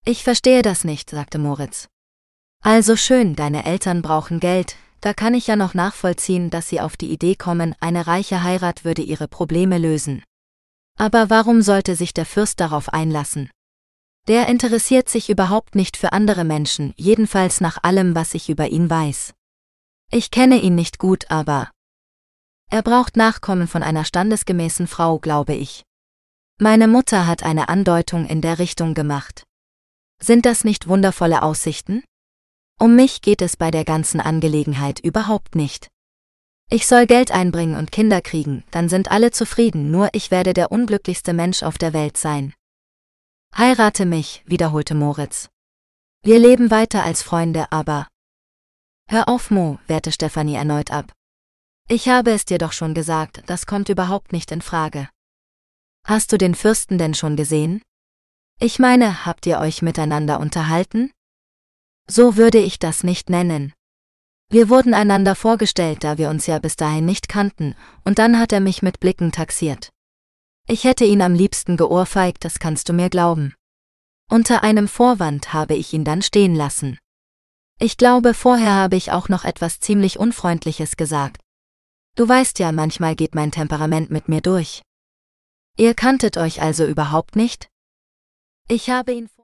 Ich verstehe das nicht, sagte Moritz. Also schön, deine Eltern brauchen Geld, da kann ich ja noch nachvollziehen, dass sie auf die Idee kommen, eine reiche Heirat würde ihre Probleme lösen. Aber warum sollte sich der Fürst darauf einlassen? Der interessiert sich überhaupt nicht für andere Menschen, jedenfalls nach allem, was ich über ihn weiß. Ich kenne ihn nicht gut, aber er braucht Nachkommen von einer standesgemäßen Frau, glaube ich. Meine Mutter hat eine Andeutung in der Richtung gemacht. Sind das nicht wundervolle Aussichten? Um mich geht es bei der ganzen Angelegenheit überhaupt nicht. Ich soll Geld einbringen und Kinder kriegen, dann sind alle zufrieden, nur ich werde der unglücklichste Mensch auf der Welt sein. Heirate mich, wiederholte Moritz. Wir leben weiter als Freunde, aber… Hör auf, Mo, wehrte Stefanie erneut ab. Ich habe es dir doch schon gesagt, das kommt überhaupt nicht in Frage. Hast du den Fürsten denn schon gesehen? Ich meine, habt ihr euch miteinander unterhalten? So würde ich das nicht nennen. Wir wurden einander vorgestellt, da wir uns ja bis dahin nicht kannten, und dann hat er mich mit Blicken taxiert. Ich hätte ihn am liebsten geohrfeigt, das kannst du mir glauben. Unter einem Vorwand habe ich ihn dann stehen lassen. Ich glaube, vorher habe ich auch noch etwas ziemlich Unfreundliches gesagt. Du weißt ja, manchmal geht mein Temperament mit mir durch. Ihr kanntet euch also überhaupt nicht? Ich habe ihn